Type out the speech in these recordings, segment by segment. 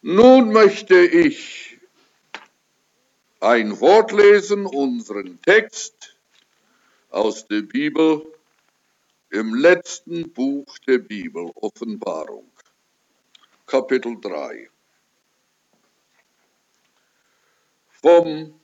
Nun möchte ich ein Wort lesen, unseren Text aus der Bibel, im letzten Buch der Bibel, Offenbarung, Kapitel 3, vom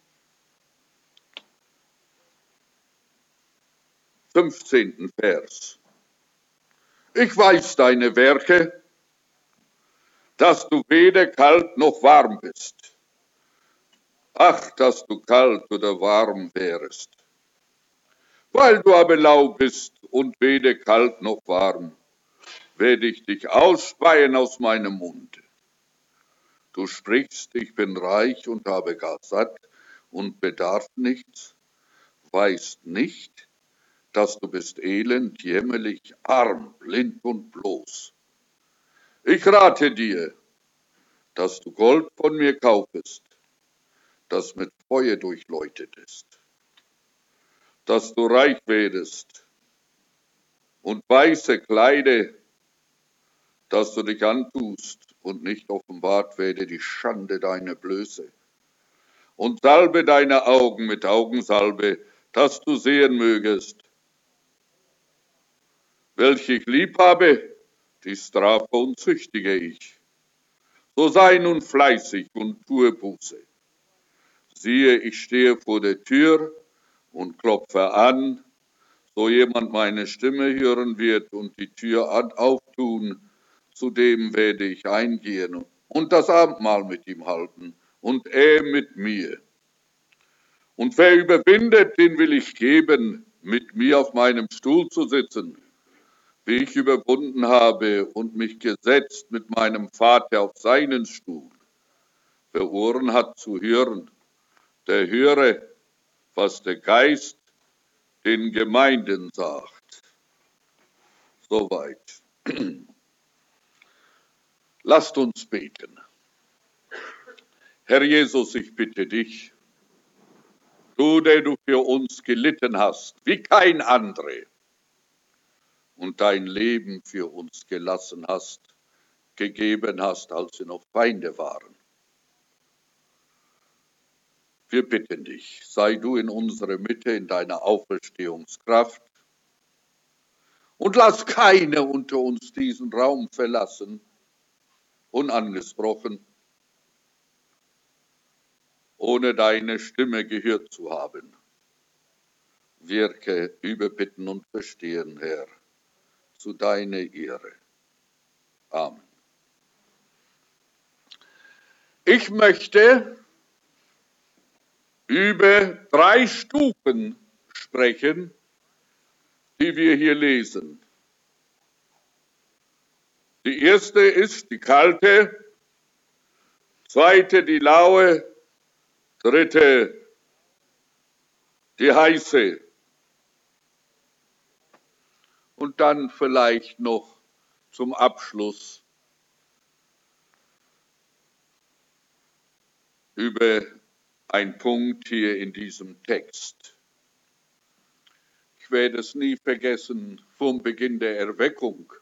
15. Vers. Ich weiß deine Werke, dass du weder kalt noch warm bist. Ach, dass du kalt oder warm wärest. Weil du aber lau bist und weder kalt noch warm, werde ich dich ausspeien aus meinem Mund. Du sprichst, ich bin reich und habe gar satt und bedarf nichts, weißt nicht, dass du bist elend, jämmerlich, arm, blind und bloß. Ich rate dir, dass du Gold von mir kaufest, das mit Feuer durchleuchtet ist, dass du reich werdest und weiße Kleider, dass du dich antust und nicht offenbart werde die Schande deiner Blöße. Und salbe deine Augen mit Augensalbe, dass du sehen mögest, welche ich lieb habe, die strafe und züchtige ich. So sei nun fleißig und tue Buße. Siehe, ich stehe vor der Tür und klopfe an, so jemand meine Stimme hören wird und die Tür auftun, zu dem werde ich eingehen und das Abendmahl mit ihm halten und er mit mir. Und wer überwindet, den will ich geben, mit mir auf meinem Stuhl zu sitzen, wie ich überwunden habe und mich gesetzt mit meinem Vater auf seinen Stuhl. Wer Ohren hat zu hören, der höre, was der Geist den Gemeinden sagt. Soweit. Lasst uns beten. Herr Jesus, ich bitte dich, du, der du für uns gelitten hast, wie kein anderer, und dein Leben für uns gelassen hast, gegeben hast, als wir noch Feinde waren. Wir bitten dich, sei du in unserer Mitte in deiner Auferstehungskraft und lass keine unter uns diesen Raum verlassen, unangesprochen, ohne deine Stimme gehört zu haben. Wirke über Bitten und Verstehen, Herr, zu deiner Ehre. Amen. Ich möchte über 3 Stufen sprechen, die wir hier lesen. Die erste ist die kalte, zweite die laue, dritte die heiße. Und dann vielleicht noch zum Abschluss über einen Punkt hier in diesem Text. Ich werde es nie vergessen, vom Beginn der Erweckung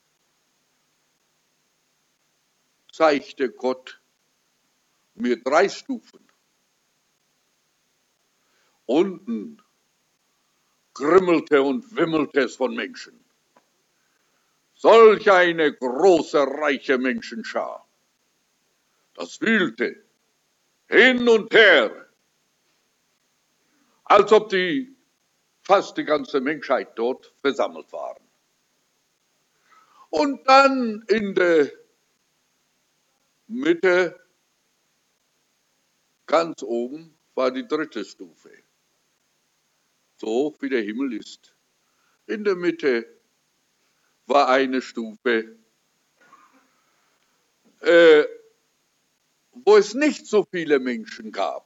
zeigte Gott mir 3 Stufen. Unten krümmelte und wimmelte es von Menschen. Solch eine große, reiche Menschenschar. Das wühlte hin und her, als ob fast die ganze Menschheit dort versammelt waren. Und dann in der Mitte, ganz oben, war die 3. Stufe. So wie der Himmel ist. In der Mitte war eine Stufe, wo es nicht so viele Menschen gab.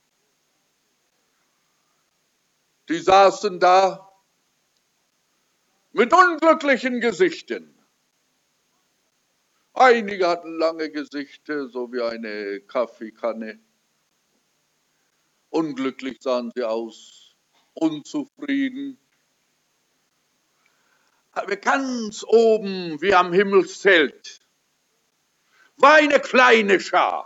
Die saßen da mit unglücklichen Gesichtern. Einige hatten lange Gesichter, so wie eine Kaffeekanne. Unglücklich sahen sie aus, unzufrieden. Aber ganz oben, wie am Himmelszelt, war eine kleine Schar.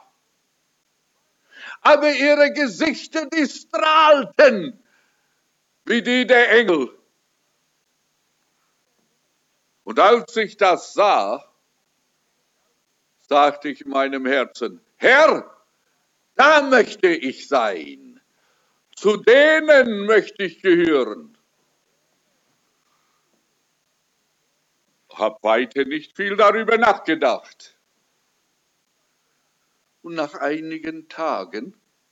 Aber ihre Gesichter, die strahlten wie die der Engel. Und als ich das sah, sagte ich in meinem Herzen, Herr, da möchte ich sein. Zu denen möchte ich gehören. Hab weiter nicht viel darüber nachgedacht. Und nach einigen Tagen,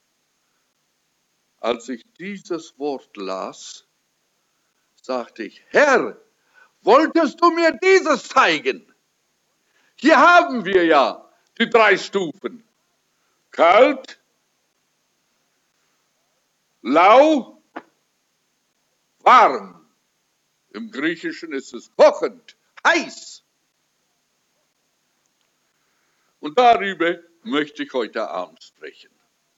als ich dieses Wort las, sagte ich, Herr, wolltest du mir dieses zeigen? Hier haben wir ja die 3 Stufen. Kalt, lau, warm. Im Griechischen ist es kochend, heiß. Und darüber möchte ich heute Abend sprechen.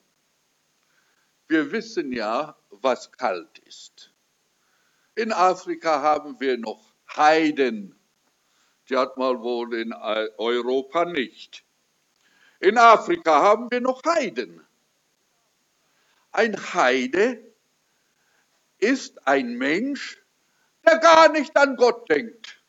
Wir wissen ja, was kalt ist. In Afrika haben wir noch Heiden. Die hat man wohl in Europa nicht. In Afrika haben wir noch Heiden. Ein Heide ist ein Mensch, der gar nicht an Gott denkt.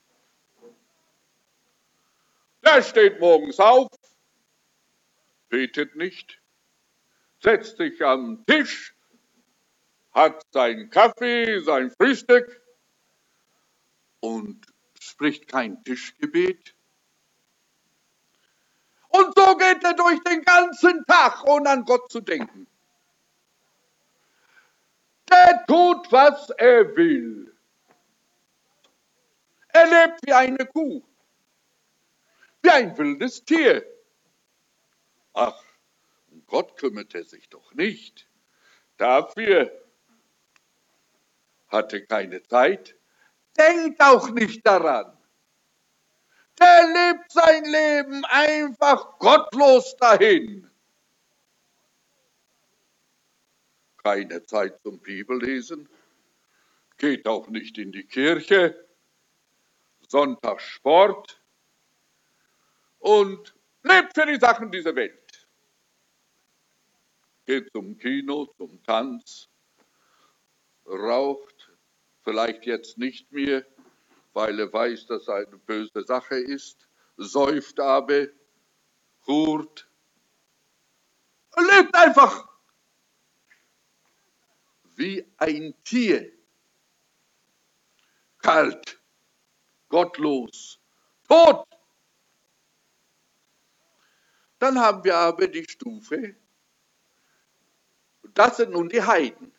Der steht morgens auf, betet nicht, setzt sich am Tisch, hat seinen Kaffee, sein Frühstück und spricht kein Tischgebet. Und so geht er durch den ganzen Tag, ohne an Gott zu denken. Der tut, was er will. Er lebt wie eine Kuh, wie ein wildes Tier. Ach, um Gott kümmert er sich doch nicht. Dafür hat er keine Zeit, denkt auch nicht daran. Der lebt sein Leben einfach gottlos dahin. Keine Zeit zum Bibellesen, geht auch nicht in die Kirche, Sonntagssport und lebt für die Sachen dieser Welt. Geht zum Kino, zum Tanz, raucht, vielleicht jetzt nicht mehr, weil er weiß, dass es eine böse Sache ist, säuft aber, hurt, er lebt einfach wie ein Tier, kalt, gottlos, tot. Dann haben wir aber die Stufe, das sind nun die Heiden.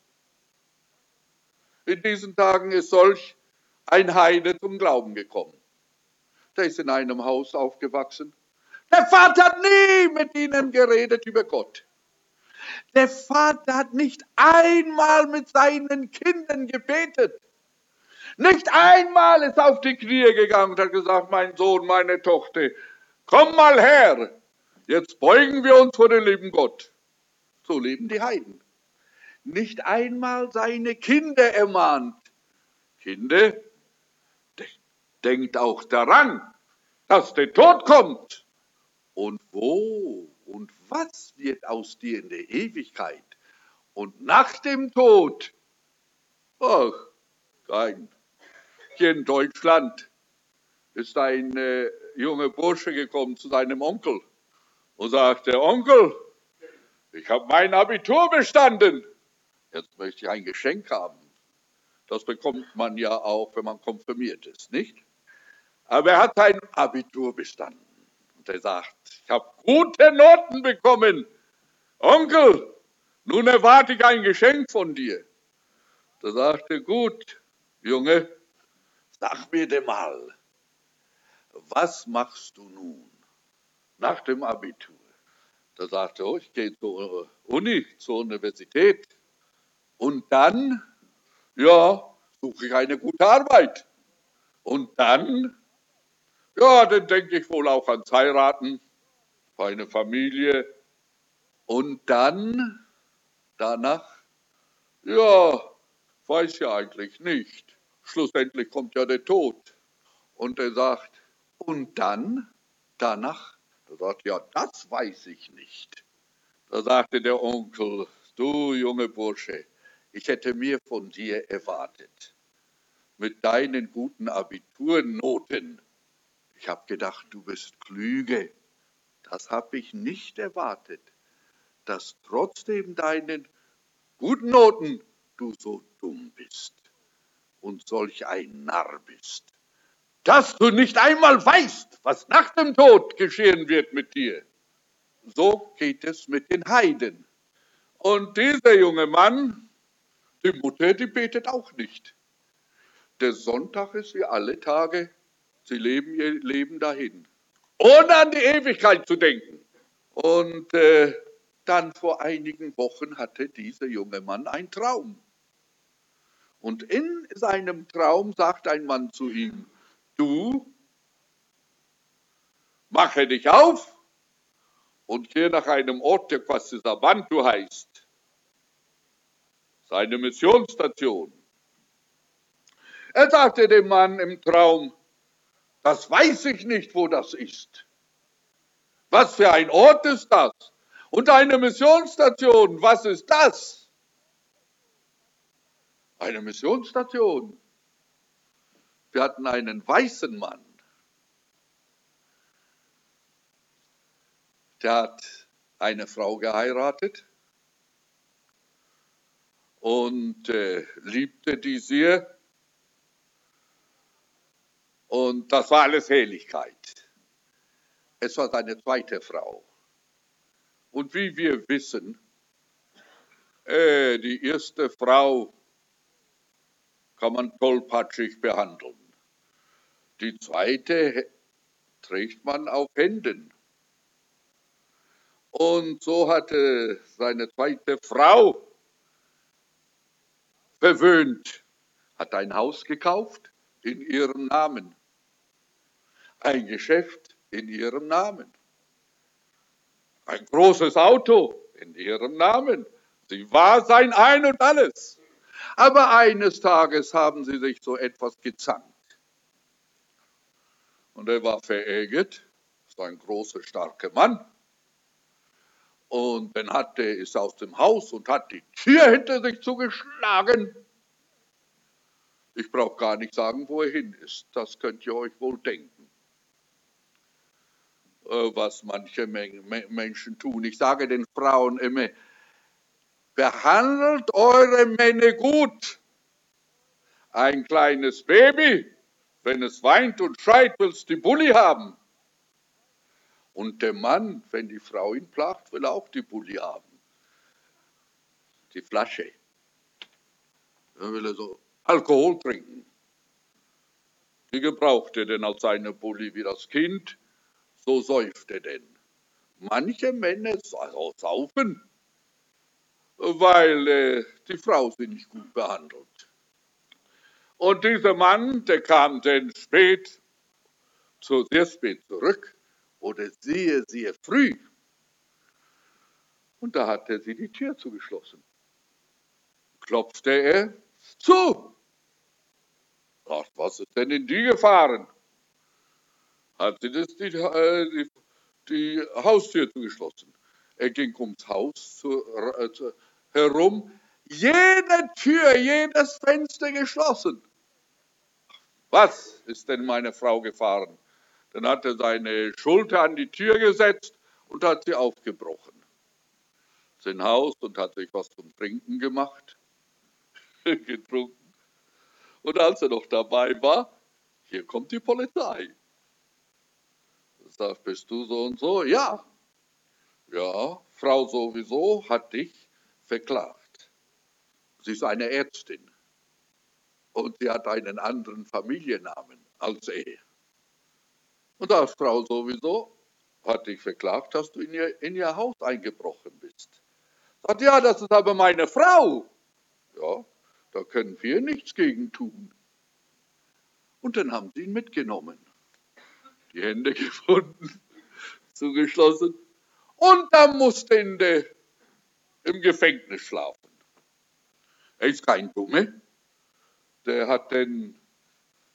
In diesen Tagen ist solch ein Heide zum Glauben gekommen. Der ist in einem Haus aufgewachsen. Der Vater hat nie mit ihnen geredet über Gott. Der Vater hat nicht einmal mit seinen Kindern gebetet. Nicht einmal ist auf die Knie gegangen und hat gesagt, mein Sohn, meine Tochter, komm mal her, jetzt beugen wir uns vor den lieben Gott. So leben die Heiden. Nicht einmal seine Kinder ermahnt. Kinder, denkt auch daran, dass der Tod kommt. Und wo und was wird aus dir in der Ewigkeit? Und nach dem Tod? Ach, kein. Hier in Deutschland ist ein junger Bursche gekommen zu seinem Onkel und sagte, Onkel, ich habe mein Abitur bestanden. Jetzt möchte ich ein Geschenk haben. Das bekommt man ja auch, wenn man konfirmiert ist, nicht? Aber er hat sein Abitur bestanden. Und er sagt, ich habe gute Noten bekommen. Onkel, nun erwarte ich ein Geschenk von dir. Da sagte er, gut, Junge, sag mir denn mal, was machst du nun nach dem Abitur? Da sagte er, oh, ich gehe zur Uni, zur Universität. Und dann, ja, suche ich eine gute Arbeit. Und dann, ja, dann denke ich wohl auch ans Heiraten, eine Familie. Und dann, danach, ja, weiß ja eigentlich nicht. Schlussendlich kommt ja der Tod. Und er sagt, und dann, danach, Er sagt, ja, das weiß ich nicht. Da sagte der Onkel, du junge Bursche, ich hätte mehr von dir erwartet. Mit deinen guten Abiturnoten. Ich habe gedacht, du bist klüge. Das habe ich nicht erwartet, dass trotzdem deinen guten Noten du so dumm bist und solch ein Narr bist, dass du nicht einmal weißt, was nach dem Tod geschehen wird mit dir. So geht es mit den Heiden. Und dieser junge Mann, die Mutter, die betet auch nicht. Der Sonntag ist wie alle Tage, sie leben ihr Leben dahin, ohne an die Ewigkeit zu denken. Und dann vor einigen Wochen hatte dieser junge Mann einen Traum. Und in seinem Traum sagt ein Mann zu ihm, du, mache dich auf und geh nach einem Ort, der Quasisabantu heißt. Seine Missionsstation. Er sagte dem Mann im Traum, das weiß ich nicht, wo das ist. Was für ein Ort ist das? Und eine Missionsstation, was ist das? Eine Missionsstation. Wir hatten einen weißen Mann, der hat eine Frau geheiratet und liebte die sehr. Und das war alles Helligkeit. Es war seine zweite Frau. Und wie wir wissen, die erste Frau kann man tollpatschig behandeln. Die zweite trägt man auf Händen. Und so hatte seine zweite Frau verwöhnt, hat ein Haus gekauft in ihrem Namen, ein Geschäft in ihrem Namen, ein großes Auto in ihrem Namen. Sie war sein Ein und Alles. Aber eines Tages haben sie sich so etwas gezankt. Und er war verärgert, ist ein großer, starker Mann. Und dann ist er aus dem Haus und hat die Tür hinter sich zugeschlagen. Ich brauche gar nicht sagen, wo er hin ist. Das könnt ihr euch wohl denken, was manche Menschen tun. Ich sage den Frauen immer, behandelt eure Männer gut. Ein kleines Baby, wenn es weint und schreit, will es die Bulli haben. Und der Mann, wenn die Frau ihn plagt, will auch die Bulli haben. Die Flasche. Dann will er so Alkohol trinken. Die gebraucht er denn als seine Bulli wie das Kind. So säuft er denn. Manche Männer saufen, weil die Frau sie nicht gut behandelt. Und dieser Mann, der kam dann sehr spät zurück oder sehr früh. Und da hat er sie die Tür zugeschlossen. Klopfte er zu. Sagt, was ist denn in die gefahren? Hat sie die Haustür zugeschlossen. Er ging ums Haus herum. Jede Tür, jedes Fenster geschlossen. Was ist denn meine Frau gefahren? Dann hat er seine Schulter an die Tür gesetzt und hat sie aufgebrochen. Ist ins Haus und hat sich was zum Trinken gemacht, getrunken. Und als er noch dabei war, hier kommt die Polizei. Sagt, bist du so und so? Ja. Ja, Frau sowieso hat dich verklagt. Sie ist eine Ärztin. Und sie hat einen anderen Familiennamen als er. Und das Frau sowieso hat dich verklagt, dass du in ihr Haus eingebrochen bist. Sagt, ja, das ist aber meine Frau. Ja, da können wir nichts gegen tun. Und dann haben sie ihn mitgenommen. Die Hände gebunden, zugeschlossen. Und dann musste er im Gefängnis schlafen. Er ist kein Dumme. Der hat dann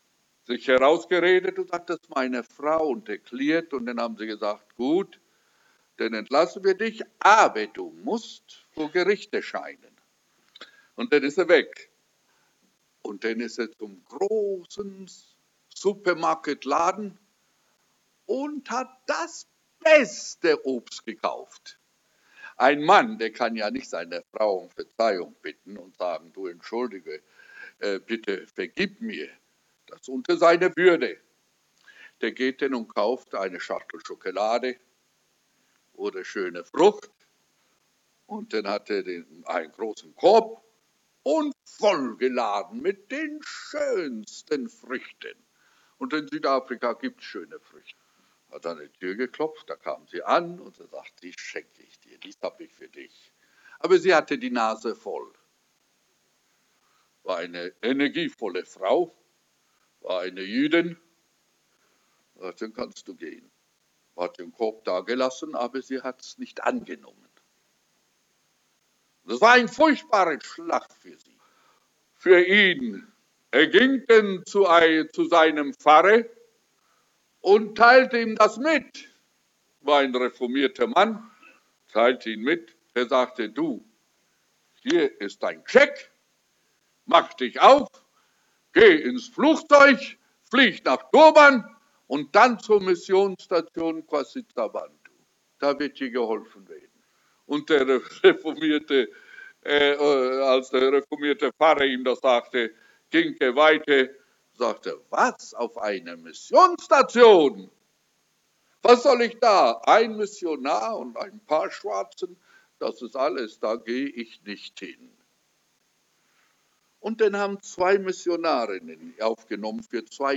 sich herausgeredet und sagt, das ist meine Frau und erklärt. Und dann haben sie gesagt, gut, dann entlassen wir dich, aber du musst vor Gericht erscheinen. Und dann ist er weg. Und dann ist er zum großen Supermarktladen und hat das beste Obst gekauft. Ein Mann, der kann ja nicht seine Frau um Verzeihung bitten und sagen, du entschuldige, bitte vergib mir. Das ist unter seiner Würde. Der geht dann und kauft eine Schachtel Schokolade oder schöne Frucht und dann hat er einen großen Korb und vollgeladen mit den schönsten Früchten. Und in Südafrika gibt es schöne Früchte. Hat an die Tür geklopft, da kam sie an und sie sagt, die schenke ich dir, die habe ich für dich. Aber sie hatte die Nase voll. War eine energievolle Frau, war eine Jüdin. Dann kannst du gehen. Hat den Korb da gelassen, aber sie hat es nicht angenommen. Das war ein furchtbarer Schlag für sie. Für ihn. Er ging dann zu seinem Pfarrer und teilte ihm das mit. War ein reformierter Mann, teilte ihn mit. Er sagte, du, hier ist dein Scheck, mach dich auf, geh ins Flugzeug, flieg nach Durban und dann zur Missionsstation Kwasizabantu. Da wird dir geholfen werden. Und der reformierte, als der reformierte Pfarrer ihm das sagte, ging er weiter, sagte, was, auf einer Missionsstation? Was soll ich da? Ein Missionar und ein paar Schwarzen, das ist alles, da gehe ich nicht hin. Und dann haben 2 Missionarinnen aufgenommen für 2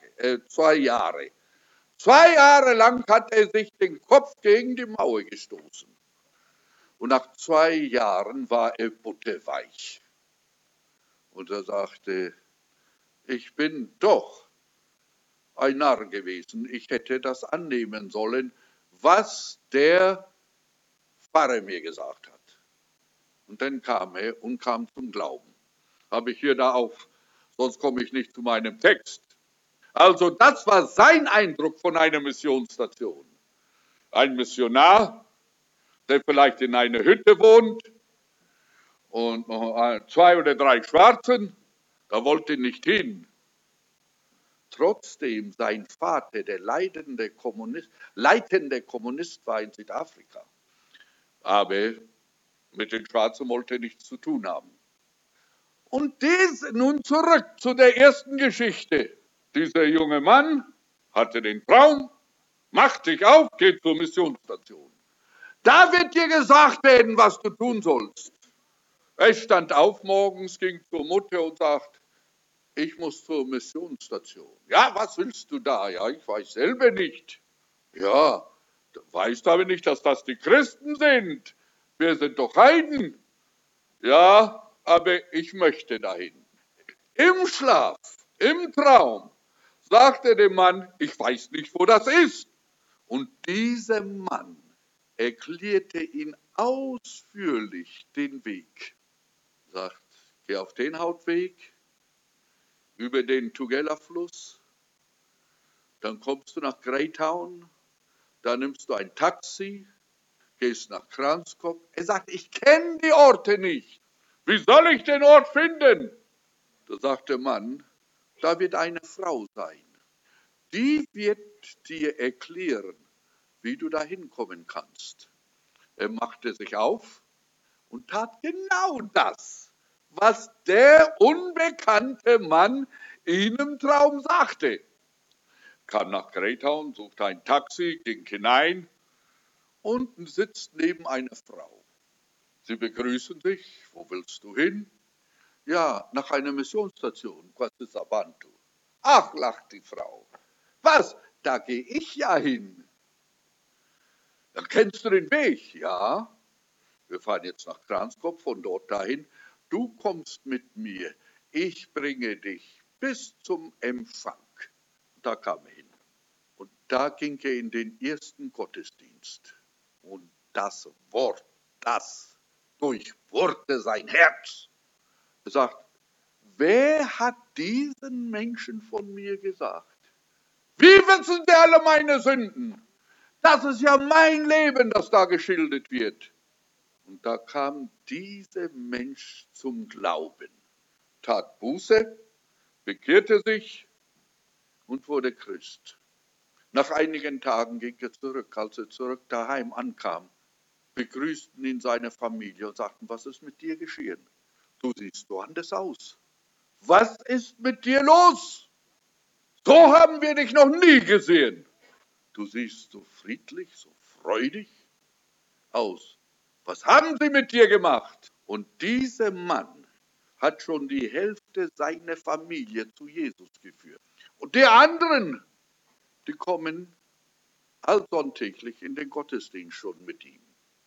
Jahre. 2 Jahre lang hat er sich den Kopf gegen die Mauer gestoßen. Und nach 2 Jahren war er butterweich. Und er sagte, ich bin doch ein Narr gewesen. Ich hätte das annehmen sollen, was der Pfarrer mir gesagt hat. Und dann kam er und kam zum Glauben. Habe ich hier da auf, sonst komme ich nicht zu meinem Text. Also das war sein Eindruck von einer Missionsstation. Ein Missionar, der vielleicht in einer Hütte wohnt und noch 2 oder 3 Schwarzen, da wollte nicht hin. Trotzdem sein Vater, der leitende Kommunist war in Südafrika. Aber mit den Schwarzen wollte er nichts zu tun haben. Und nun zurück zu der ersten Geschichte. Dieser junge Mann hatte den Traum, mach dich auf, geh zur Missionsstation. Da wird dir gesagt werden, was du tun sollst. Er stand auf morgens, ging zur Mutter und sagt, ich muss zur Missionsstation. Ja, was willst du da? Ja, ich weiß selber nicht. Ja, du weißt aber nicht, dass das die Christen sind. Wir sind doch Heiden. Ja, aber ich möchte dahin. Im Schlaf, im Traum, sagte dem Mann, ich weiß nicht, wo das ist. Und dieser Mann erklärte ihm ausführlich den Weg. Sagt, geh auf den Hauptweg, über den Tugela-Fluss, dann kommst du nach Greytown, dann nimmst du ein Taxi, gehst nach Kranskop. Er sagt, ich kenne die Orte nicht. Wie soll ich den Ort finden? Da sagt der Mann, da wird eine Frau sein. Die wird dir erklären, wie du da hinkommen kannst. Er machte sich auf und tat genau das, was der unbekannte Mann ihm im Traum sagte. Kam nach Greytown, suchte ein Taxi, ging hinein und sitzt neben einer Frau. Sie begrüßen sich. Wo willst du hin? Ja, nach einer Missionsstation, Kwasizabantu. Ach, lacht die Frau. Was? Da gehe ich ja hin. Dann kennst du den Weg? Ja. Wir fahren jetzt nach Kranskop, von dort dahin. Du kommst mit mir. Ich bringe dich bis zum Empfang. Da kam er hin. Und da ging er in den ersten Gottesdienst. Und das Wort, das durchbohrte sein Herz. Er sagt, wer hat diesen Menschen von mir gesagt? Wie wissen sie alle meine Sünden? Das ist ja mein Leben, das da geschildert wird. Und da kam dieser Mensch zum Glauben, tat Buße, bekehrte sich und wurde Christ. Nach einigen Tagen ging er zurück. Als er zurück daheim ankam, begrüßten ihn seine Familie und sagten, was ist mit dir geschehen? Du siehst so anders aus. Was ist mit dir los? So haben wir dich noch nie gesehen. Du siehst so friedlich, so freudig aus. Was haben sie mit dir gemacht? Und dieser Mann hat schon die Hälfte seiner Familie zu Jesus geführt. Und die anderen, die kommen allsonntäglich in den Gottesdienst schon mit ihm.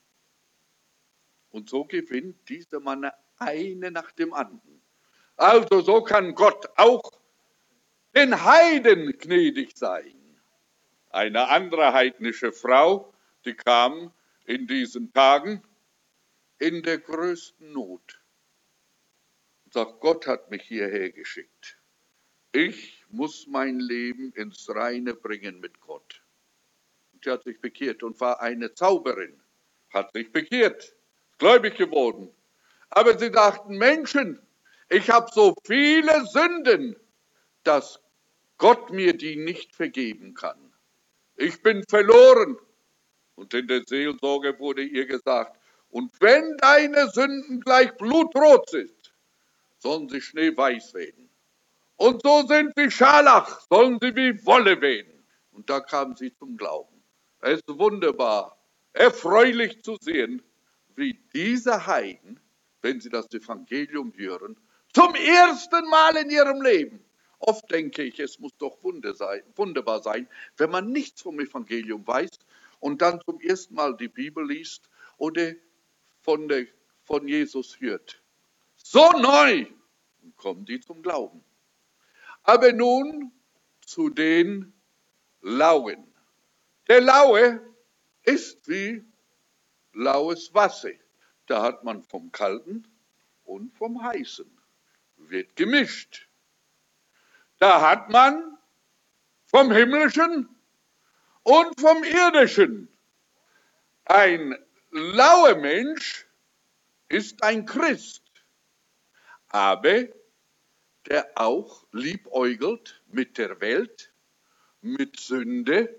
Und so gewinnt dieser Mann eine nach dem anderen. Also so kann Gott auch den Heiden gnädig sein. Eine andere heidnische Frau, die kam in diesen Tagen in der größten Not. Und sagt, Gott hat mich hierher geschickt. Ich muss mein Leben ins Reine bringen mit Gott. Und sie hat sich bekehrt und war eine Zauberin. Hat sich bekehrt, gläubig geworden. Aber sie dachten, Menschen, ich habe so viele Sünden, dass Gott mir die nicht vergeben kann. Ich bin verloren. Und in der Seelsorge wurde ihr gesagt, und wenn deine Sünden gleich blutrot sind, sollen sie schneeweiß werden. Und so sind wie Scharlach, sollen sie wie Wolle werden. Und da kam sie zum Glauben. Es ist wunderbar, erfreulich zu sehen, wie diese Heiden, wenn sie das Evangelium hören, zum ersten Mal in ihrem Leben. Oft denke ich, es muss doch wunderbar sein, wenn man nichts vom Evangelium weiß und dann zum ersten Mal die Bibel liest oder von Jesus hört. So neu kommen die zum Glauben. Aber nun zu den Lauen. Der Laue ist wie laues Wasser. Da hat man vom Kalten und vom Heißen. Wird gemischt. Da hat man vom Himmlischen und vom Irdischen. Ein lauer Mensch ist ein Christ, aber der auch liebäugelt mit der Welt, mit Sünde.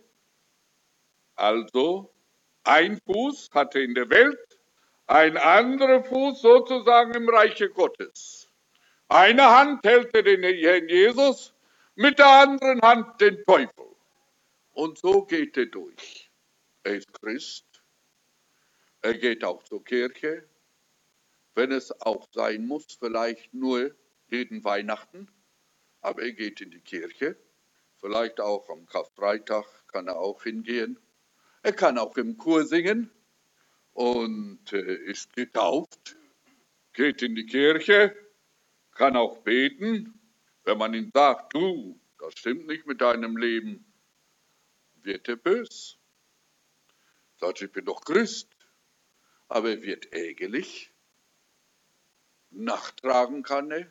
Also ein Fuß hat er in der Welt, ein anderer Fuß sozusagen im Reiche Gottes. Eine Hand hält er den Herrn Jesus, mit der anderen Hand den Teufel. Und so geht er durch. Er ist Christ, er geht auch zur Kirche, wenn es auch sein muss, vielleicht nur jeden Weihnachten, aber er geht in die Kirche, vielleicht auch am Karfreitag kann er auch hingehen. Er kann auch im Chor singen und ist getauft, geht in die Kirche, kann auch beten. Wenn man ihm sagt, du, das stimmt nicht mit deinem Leben, wird er bös. Sagt, ich bin doch Christ, aber er wird ärgerlich. Nachtragen kann er,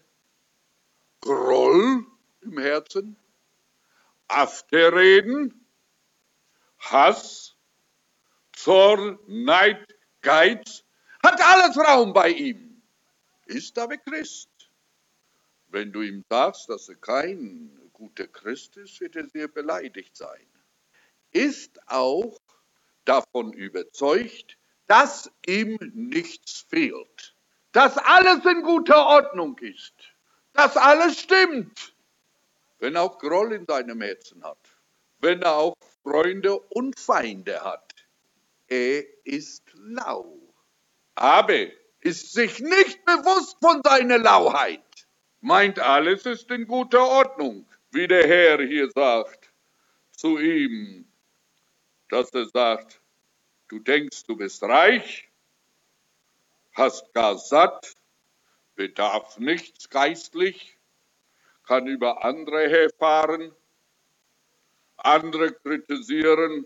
Groll im Herzen, Afterreden, Hass, Zorn, Neid, Geiz, hat alles Raum bei ihm, ist aber Christ. Wenn du ihm sagst, dass er kein guter Christ ist, wird er sehr beleidigt sein. Ist auch davon überzeugt, dass ihm nichts fehlt, dass alles in guter Ordnung ist, dass alles stimmt, wenn er auch Groll in seinem Herzen hat, wenn er auch Freunde und Feinde hat. Er ist lau, aber ist sich nicht bewusst von seiner Lauheit, meint alles ist in guter Ordnung, wie der Herr hier sagt zu ihm, dass er sagt, du denkst, du bist reich, hast gar satt, bedarf nichts geistlich, kann über andere herfahren, andere kritisieren,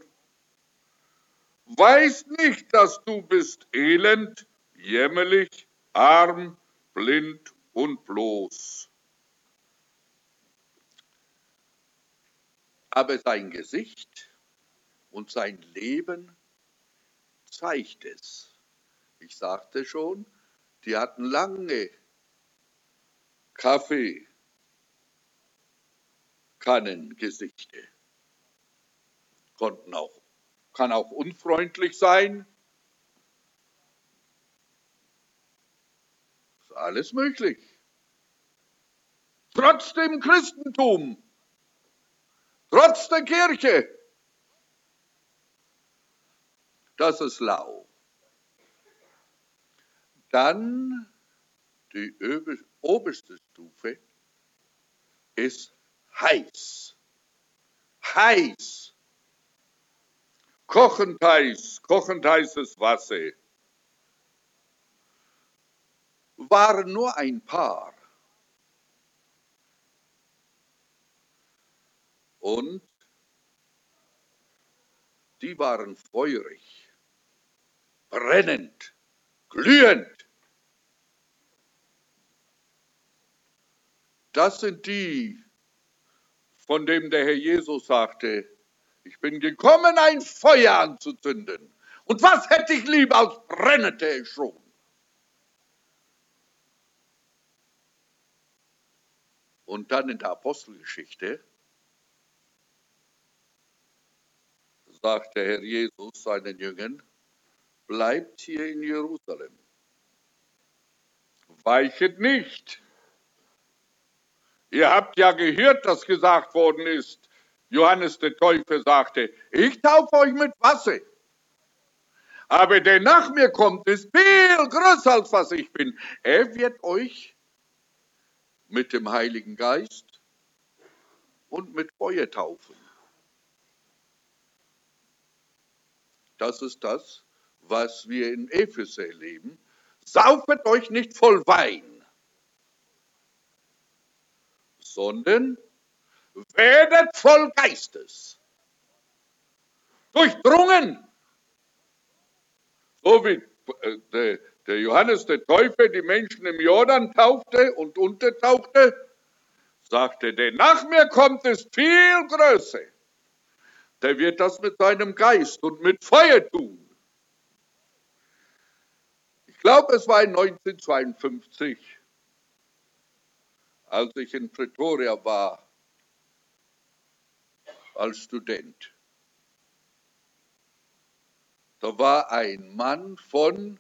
weiß nicht, dass du bist elend, jämmerlich, arm, blind und bloß. aber sein Gesicht und sein Leben zeigt es. Ich sagte schon, die hatten lange Kaffeekannengesichte. Kann auch unfreundlich sein. Ist alles möglich. Trotz dem Christentum, trotz der Kirche, das ist lau. Dann die oberste Stufe ist heiß. Heiß. Kochend heißes Wasser. Waren nur ein paar. Und die waren feurig, brennend, glühend. Das sind die, von denen der Herr Jesus sagte, ich bin gekommen, ein Feuer anzuzünden. Und was hätte ich lieber als brennende schon? Und dann in der Apostelgeschichte sagt der Herr Jesus seinen Jüngern, bleibt hier in Jerusalem. Weichet nicht. Ihr habt ja gehört, dass gesagt worden ist, Johannes der Täufer sagte, ich taufe euch mit Wasser. Aber der nach mir kommt, ist viel größer als was ich bin. Er wird euch mit dem Heiligen Geist und mit Feuer taufen. Das ist das, was wir in Epheser erleben. Saufet euch nicht voll Wein, sondern werdet voll Geistes. Durchdrungen. So wie der Johannes der Täufer die Menschen im Jordan taufte und untertauchte, sagte, der nach mir kommt, ist viel größer. Der wird das mit seinem Geist und mit Feuer tun. Ich glaube, es war in 1952, als ich in Pretoria war, als Student. Da war ein Mann von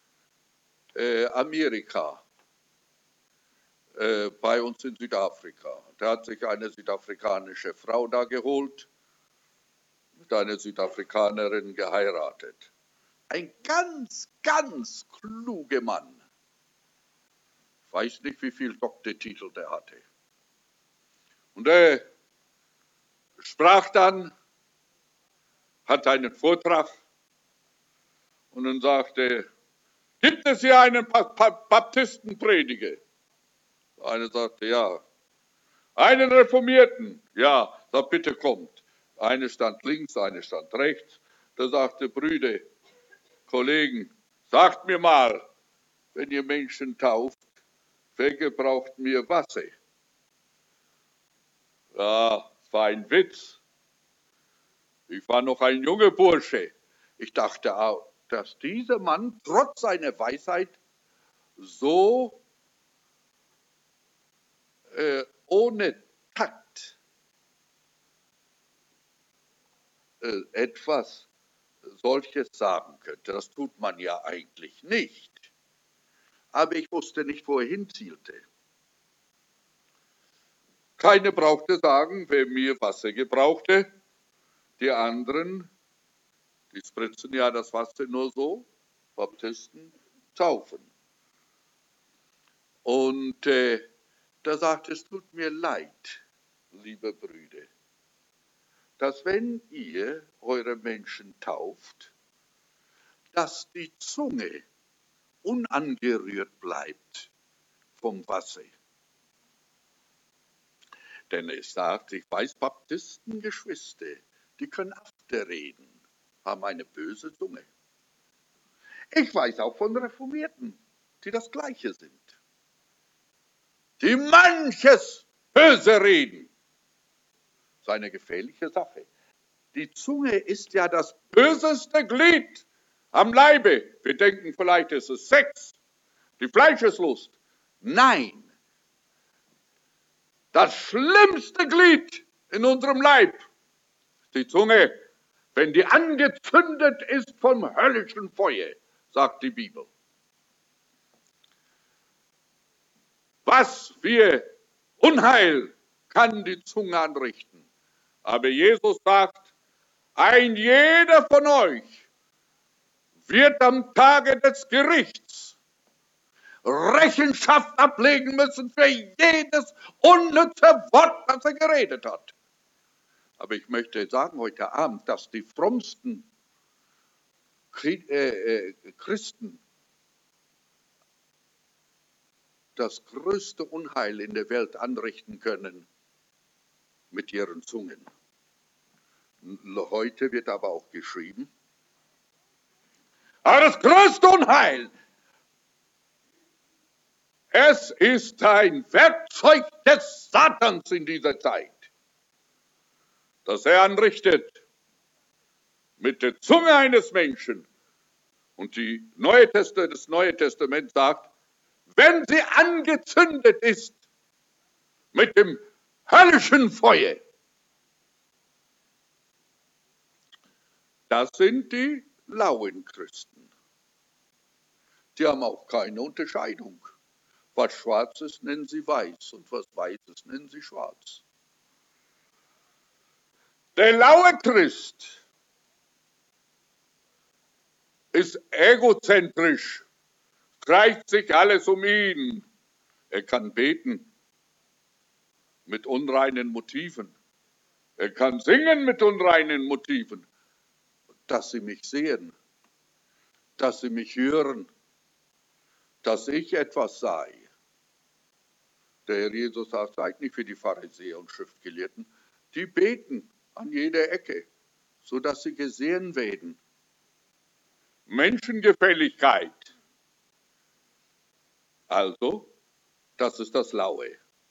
Amerika bei uns in Südafrika. Der hat sich eine südafrikanische Frau da geholt, mit einer Südafrikanerin geheiratet. Ein ganz, ganz kluger Mann. Ich weiß nicht, wie viel Doktortitel der hatte. Und er sprach dann, hat einen Vortrag und dann sagte, gibt es hier einen Baptistenprediger? Einer sagte, ja. Einen Reformierten? Ja, sagt, bitte kommt. Eine stand links, eine stand rechts. Da sagte, Brüder, Kollegen, sagt mir mal, wenn ihr Menschen tauft, wer gebraucht mir Wasser? Ja, es war ein Witz. Ich war noch ein junger Bursche. Ich dachte auch, dass dieser Mann trotz seiner Weisheit so ohne Takt etwas solches sagen könnte. Das tut man ja eigentlich nicht. Aber ich wusste nicht, wo er hinzielte. Keiner brauchte sagen, wer mir Wasser gebrauchte. Die anderen, die spritzen ja das Wasser nur so, Baptisten taufen. Und da sagt es, tut mir leid, liebe Brüder, dass wenn ihr eure Menschen tauft, dass die Zunge unangerührt bleibt vom Wasser. Denn es sagt, ich weiß, Baptistengeschwister, die können reden, haben eine böse Zunge. Ich weiß auch von Reformierten, die das Gleiche sind. Die manches böse reden. ist eine gefährliche Sache. Die Zunge ist ja das böseste Glied am Leibe. Wir denken vielleicht, es ist Sex, die Fleischeslust. Nein, das schlimmste Glied in unserem Leib ist die Zunge, wenn die angezündet ist vom höllischen Feuer, sagt die Bibel. Was für Unheil kann die Zunge anrichten. Aber Jesus sagt, ein jeder von euch wird am Tage des Gerichts Rechenschaft ablegen müssen für jedes unnütze Wort, das er geredet hat. Aber ich möchte sagen heute Abend, dass die frommsten Christen das größte Unheil in der Welt anrichten können mit ihren Zungen. Heute wird aber auch geschrieben, aber das größte Unheil, es ist ein Werkzeug des Satans in dieser Zeit, das er anrichtet mit der Zunge eines Menschen. Und das Neue Testament sagt, wenn sie angezündet ist mit dem höllischen Feuer, das sind die lauen Christen. Die haben auch keine Unterscheidung. Was schwarz ist, nennen sie weiß, und was weiß ist, nennen sie schwarz. Der laue Christ ist egozentrisch, gleicht sich alles um ihn. Er kann beten mit unreinen Motiven. Er kann singen mit unreinen Motiven. Dass sie mich sehen, dass sie mich hören, dass ich etwas sei. Der Herr Jesus sagt, seid nicht wie die Pharisäer und Schriftgelehrten. Die beten an jeder Ecke, sodass sie gesehen werden. Menschengefälligkeit. Also, das ist das Laue.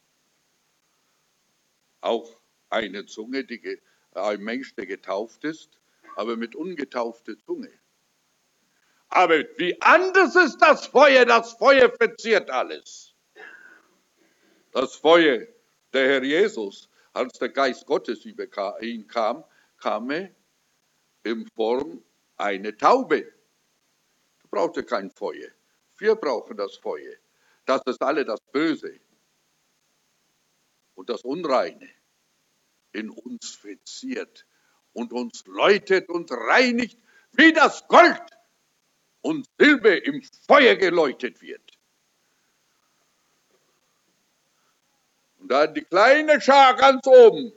Auch eine Zunge, ein Mensch, der getauft ist, aber mit ungetaufter Zunge. Aber wie anders ist das Feuer verzehrt alles. Das Feuer, der Herr Jesus, als der Geist Gottes über ihn kam, kam er in Form einer Taube. Du brauchst ja kein Feuer. Wir brauchen das Feuer. Das ist alle das Böse und das Unreine in uns verzehrt und uns läutet und reinigt, wie das Gold und Silber im Feuer geläutet wird. Und da die kleine Schar ganz oben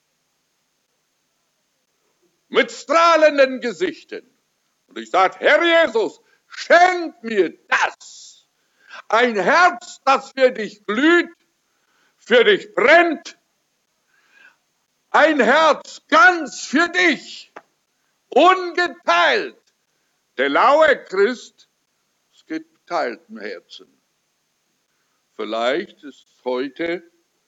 mit strahlenden Gesichtern. Und ich sage, Herr Jesus, schenk mir das. Ein Herz, das für dich glüht, für dich brennt. Ein Herz ganz für dich, ungeteilt. Der laue Christ ist geteilten Herzen. Vielleicht ist heute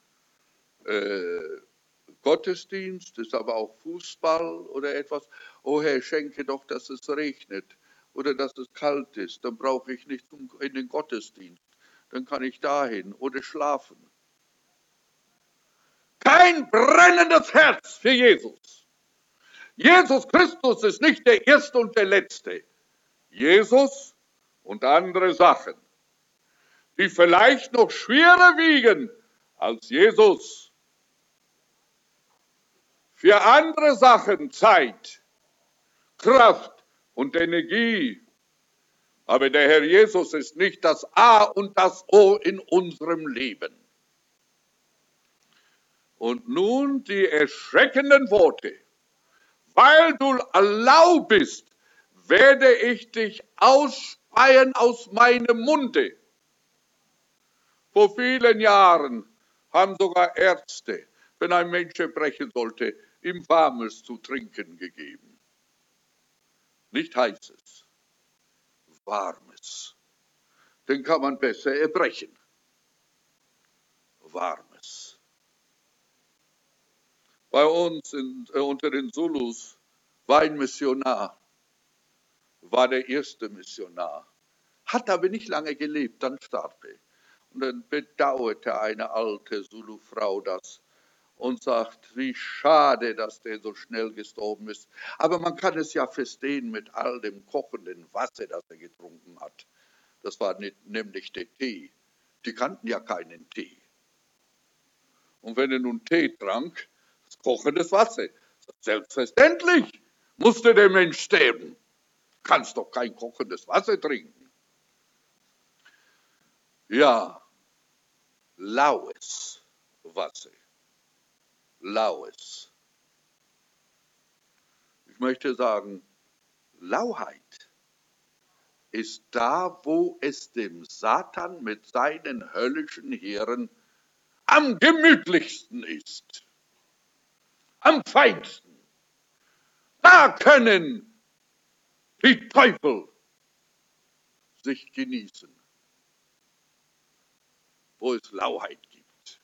Gottesdienst, ist aber auch Fußball oder etwas. Oh Herr, schenke doch, dass es regnet oder dass es kalt ist. Dann brauche ich nicht in den Gottesdienst. Dann kann ich dahin oder schlafen. Kein brennendes Herz für Jesus. Jesus Christus ist nicht der Erste und der Letzte. Jesus und andere Sachen, die vielleicht noch schwerer wiegen als Jesus. Für andere Sachen Zeit, Kraft und Energie. Aber der Herr Jesus ist nicht das A und das O in unserem Leben. Und nun die erschreckenden Worte. Weil du lau bist, werde ich dich ausspeien aus meinem Munde. Vor vielen Jahren haben sogar Ärzte, wenn ein Mensch erbrechen sollte, ihm Warmes zu trinken gegeben. Nicht Heißes, Warmes. Den kann man besser erbrechen. Warmes. Bei uns unter den Zulus war ein Missionar, war der erste Missionar, hat aber nicht lange gelebt, dann starb er. Und dann bedauerte eine alte Zulu-Frau das und sagt, wie schade, dass der so schnell gestorben ist. Aber man kann es ja verstehen mit all dem kochenden Wasser, das er getrunken hat. Das war nämlich der Tee. Die kannten ja keinen Tee. Und wenn er nun Tee trank, das kochendes Wasser, selbstverständlich musste der Mensch sterben. Kannst doch kein kochendes Wasser trinken. Ja, laues Wasser. Laues. Ich möchte sagen, Lauheit ist da, wo es dem Satan mit seinen höllischen Heeren am gemütlichsten ist, am feinsten. Da können die Teufel sich genießen, wo es Lauheit gibt.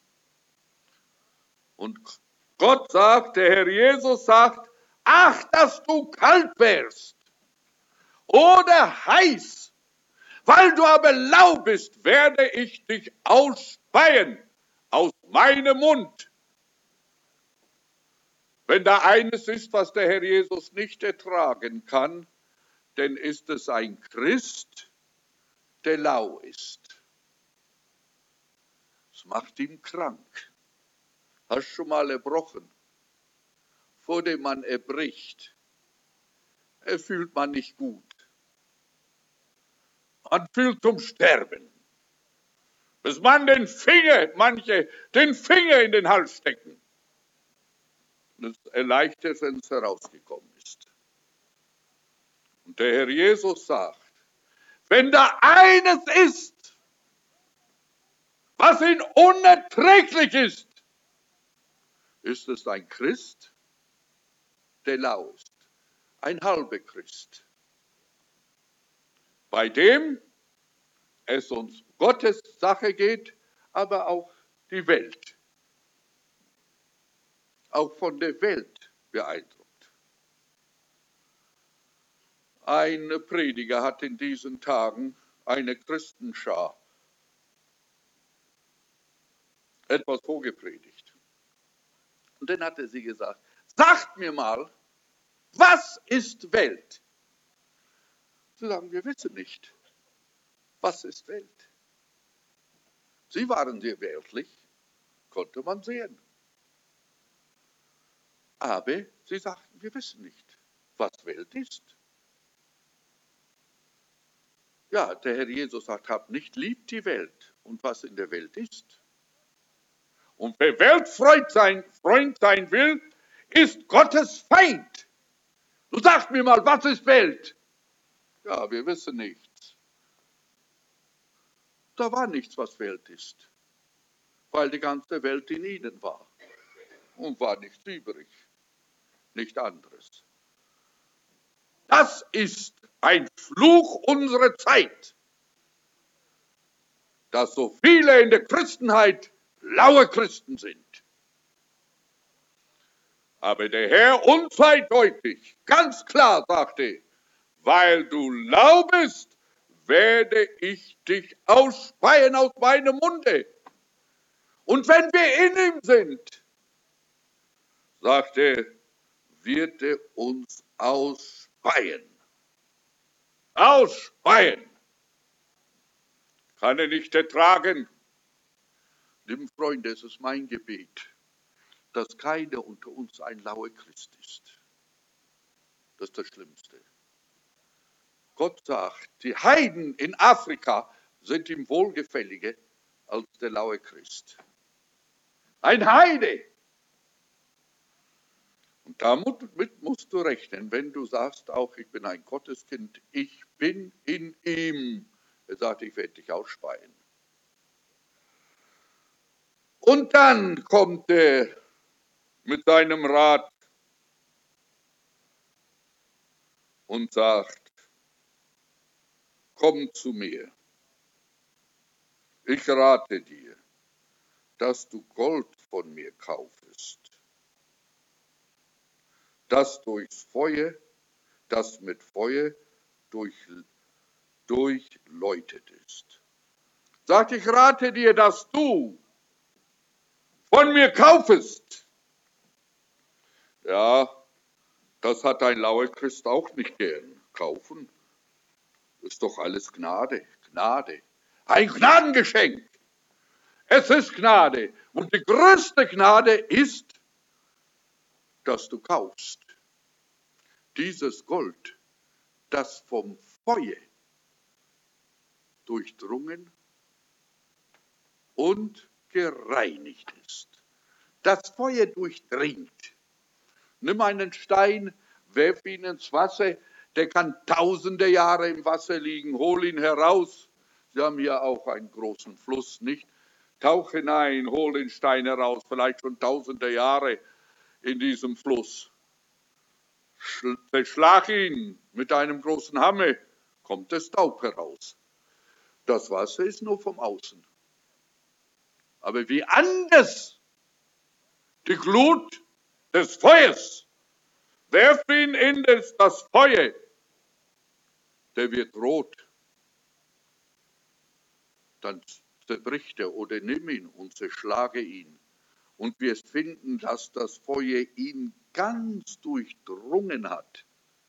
Und Gott sagt, der Herr Jesus sagt, ach, dass du kalt wärst oder heiß, weil du aber lau bist, werde ich dich ausspeien aus meinem Mund. Wenn da eines ist, was der Herr Jesus nicht ertragen kann, dann ist es ein Christ, der lau ist. Es macht ihn krank. Hast du schon mal erbrochen? Vor dem man erbricht, fühlt man nicht gut. Man fühlt zum Sterben. Bis man manche den Finger in den Hals stecken. Und es erleichtert, wenn es herausgekommen ist. Und der Herr Jesus sagt, wenn da eines ist, was ihn unerträglich ist, ist es ein Christ, der lau ist. Ein halber Christ. Bei dem es uns Gottes Sache geht, aber auch die Welt. Auch von der Welt beeindruckt. Ein Prediger hat in diesen Tagen eine Christenschar etwas vorgepredigt. Und dann hatte sie gesagt, sagt mir mal, was ist Welt? Sie sagen, wir wissen nicht. Was ist Welt? Sie waren sehr weltlich, konnte man sehen. Aber sie sagten, wir wissen nicht, was Welt ist. Ja, der Herr Jesus sagt, habt nicht lieb die Welt und was in der Welt ist. Und wer Weltfreund sein will, ist Gottes Feind. Du sag mir mal, was ist Welt? Ja, wir wissen nichts. Da war nichts, was Welt ist, weil die ganze Welt in ihnen war und war nichts übrig, nicht anderes. Das ist ein Fluch unserer Zeit, dass so viele in der Christenheit laue Christen sind. Aber der Herr unzweideutig, ganz klar sagte, weil du lau bist, werde ich dich ausspeien aus meinem Munde. Und wenn wir in ihm sind, sagt er, wird er uns ausspeien. Ausspeien. Kann er nicht ertragen. Lieben Freunde, es ist mein Gebet, dass keiner unter uns ein lauer Christ ist. Das ist das Schlimmste. Gott sagt, die Heiden in Afrika sind ihm wohlgefälliger als der laue Christ. Ein Heide. Und damit musst du rechnen, wenn du sagst, auch ich bin ein Gotteskind, ich bin in ihm. Er sagt, ich werde dich ausspeien. Und dann kommt er mit seinem Rat und sagt, komm zu mir. Ich rate dir, dass du Gold von mir kaufest das durchs Feuer, das mit Feuer durchleuchtet ist. Sagt, ich rate dir, dass du von mir kaufest. Ja, das hat ein lauer Christ auch nicht gern. Kaufen ist doch alles Gnade, Gnade. Ein Gnadengeschenk. Es ist Gnade. Und die größte Gnade ist, dass du kaufst. Dieses Gold, das vom Feuer durchdrungen und gereinigt ist. Das Feuer durchdringt. Nimm einen Stein, werf ihn ins Wasser, der kann tausende Jahre im Wasser liegen, hol ihn heraus. Sie haben hier auch einen großen Fluss, nicht? Tauch hinein, hol den Stein heraus, vielleicht schon tausende Jahre in diesem Fluss. Zerschlag ihn mit einem großen Hammer, kommt der Staub heraus. Das Wasser ist nur vom Außen. Aber wie anders die Glut des Feuers, werf ihn in das Feuer, der wird rot. Dann zerbricht er oder nimm ihn und zerschlage ihn. Und wir finden, dass das Feuer ihn ganz durchdrungen hat.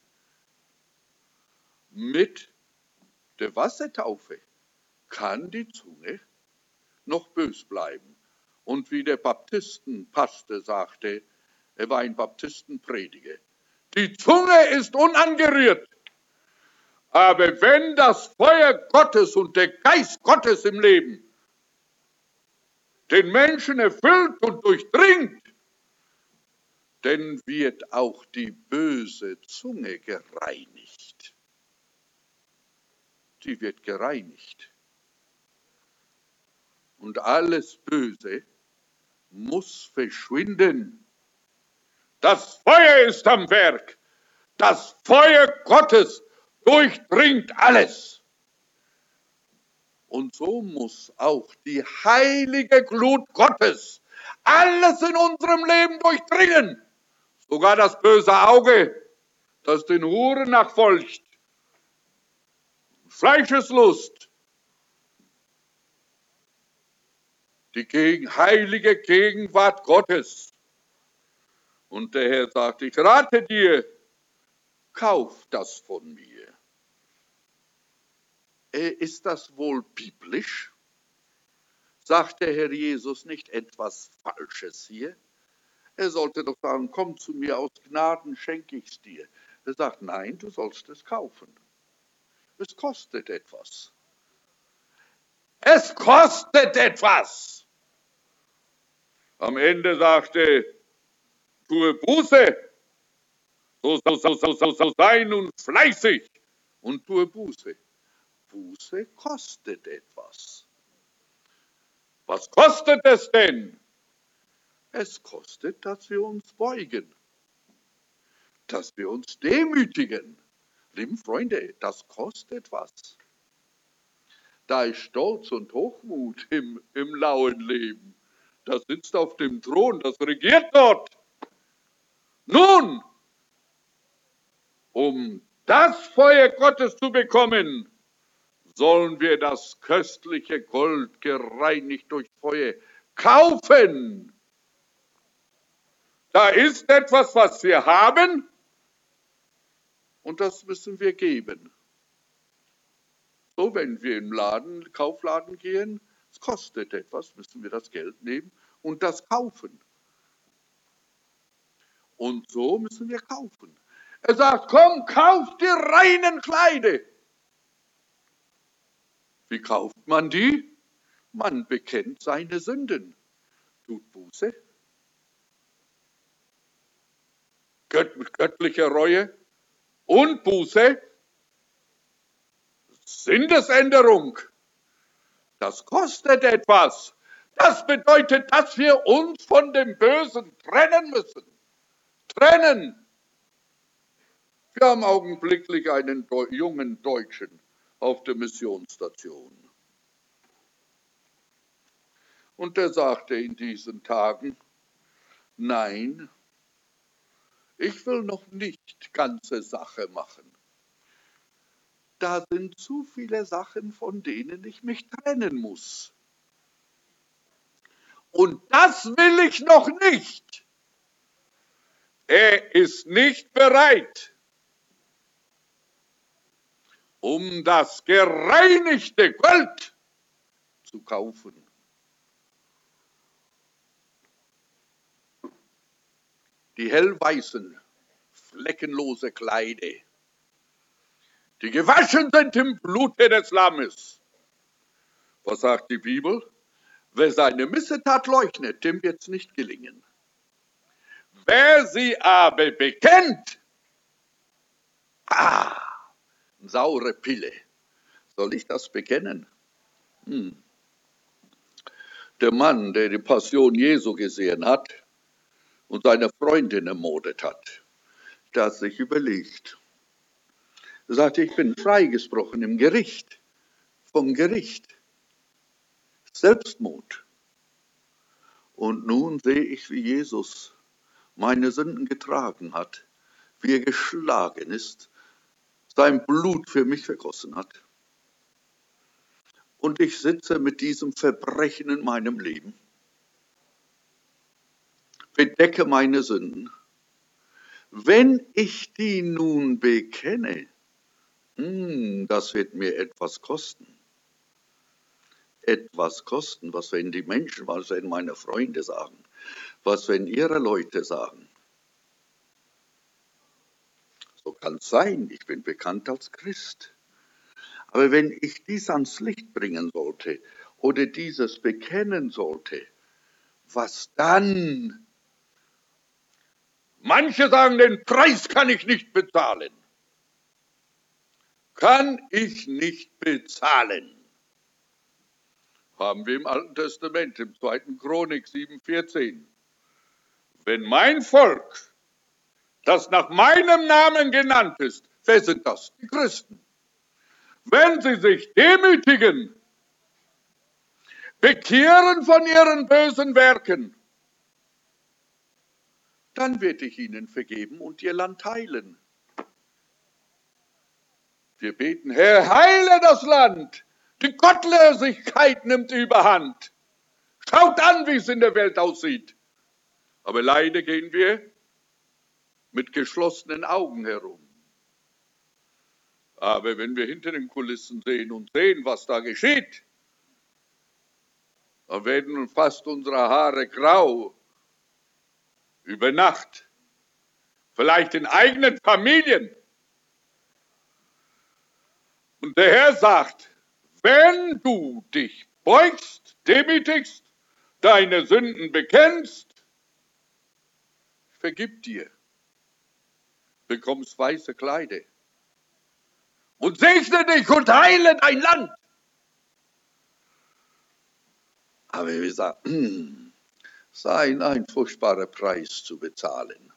Mit der Wassertaufe kann die Zunge noch bös bleiben. Und wie der Baptistenpastor sagte, er war ein Baptistenprediger, die Zunge ist unangerührt. Aber wenn das Feuer Gottes und der Geist Gottes im Leben den Menschen erfüllt und durchdringt, dann wird auch die böse Zunge gereinigt. Sie wird gereinigt. Und alles Böse muss verschwinden. Das Feuer ist am Werk. Das Feuer Gottes durchdringt alles. Und so muss auch die heilige Glut Gottes alles in unserem Leben durchdringen. Sogar das böse Auge, das den Huren nachfolgt. Fleischeslust. Die heilige Gegenwart Gottes. Und der Herr sagt, ich rate dir, kauf das von mir. Ist das wohl biblisch? Sagt der Herr Jesus nicht etwas Falsches hier? Er sollte doch sagen, komm zu mir, aus Gnaden schenke ich es dir. Er sagt, nein, du sollst es kaufen. Es kostet etwas. Es kostet etwas. Am Ende sagte, tue Buße, so sei nun fleißig und tue Buße. Buße kostet etwas. Was kostet es denn? Es kostet, dass wir uns beugen, dass wir uns demütigen. Lieben Freunde, das kostet was. Da ist Stolz und Hochmut im lauen Leben. Das sitzt auf dem Thron, das regiert dort. Nun, um das Feuer Gottes zu bekommen, sollen wir das köstliche Gold, gereinigt durch Feuer, kaufen. Da ist etwas, was wir haben, und das müssen wir geben. So, wenn wir im Kaufladen gehen, es kostet etwas, müssen wir das Geld nehmen und das kaufen. Und so müssen wir kaufen. Er sagt, komm, kauf die reinen Kleider. Wie kauft man die? Man bekennt seine Sünden, tut Buße, mit göttlicher Reue und Buße, Sinnesänderung. Das kostet etwas. Das bedeutet, dass wir uns von dem Bösen trennen müssen. Trennen. Wir haben augenblicklich einen jungen Deutschen auf der Missionsstation. Und der sagte in diesen Tagen, nein, Ich will noch nicht ganze Sache machen. Da sind zu viele Sachen, von denen ich mich trennen muss. Und das will ich noch nicht. Er ist nicht bereit, um das gereinigte Gold zu kaufen. Die hellweißen, fleckenlose Kleider, die gewaschen sind im Blute des Lammes. Was sagt die Bibel? Wer seine Missetat leugnet, dem wird es nicht gelingen. Wer sie aber bekennt, saure Pille. Soll ich das bekennen? Der Mann, der die Passion Jesu gesehen hat und seine Freundin ermordet hat, der hat sich überlegt. Er sagte, ich bin freigesprochen im Gericht, vom Gericht. Selbstmord. Und nun sehe ich, wie Jesus meine Sünden getragen hat, wie er geschlagen ist, sein Blut für mich vergossen hat. Und ich sitze mit diesem Verbrechen in meinem Leben, bedecke meine Sünden. Wenn ich die nun bekenne, das wird mir etwas kosten. Etwas kosten. Was werden die Menschen, was werden meine Freunde sagen? Was werden ihre Leute sagen? So kann es sein, ich bin bekannt als Christ. Aber wenn ich dies ans Licht bringen sollte oder dieses bekennen sollte, was dann? Manche sagen, den Preis kann ich nicht bezahlen. Kann ich nicht bezahlen. Haben wir im Alten Testament, im 2. Chronik 7,14. Wenn mein Volk, das nach meinem Namen genannt ist, wer sind das? Die Christen. Wenn sie sich demütigen, bekehren von ihren bösen Werken, dann werde ich ihnen vergeben und ihr Land heilen. Wir beten, Herr, heile das Land. Die Gottlosigkeit nimmt überhand. Schaut an, wie es in der Welt aussieht. Aber leider gehen wir mit geschlossenen Augen herum. Aber wenn wir hinter den Kulissen sehen und sehen, was da geschieht, dann werden fast unsere Haare grau über Nacht. Vielleicht in eigenen Familien. Und der Herr sagt, wenn du dich beugst, demütigst, deine Sünden bekennst, vergib dir, bekommst weiße Kleider und segne dich und heile dein Land. Aber wir sagen, sei ein furchtbarer Preis zu bezahlen.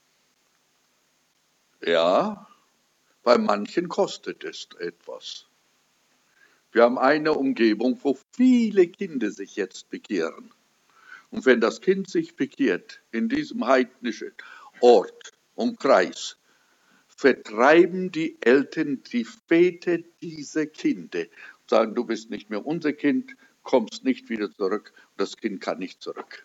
Ja, bei manchen kostet es etwas. Wir haben eine Umgebung, wo viele Kinder sich jetzt bekehren. Und wenn das Kind sich bekehrt, in diesem heidnischen Ort, Umkreis, vertreiben die Eltern, die Väter diese Kinder. Sagen, du bist nicht mehr unser Kind, kommst nicht wieder zurück. Das Kind kann nicht zurück.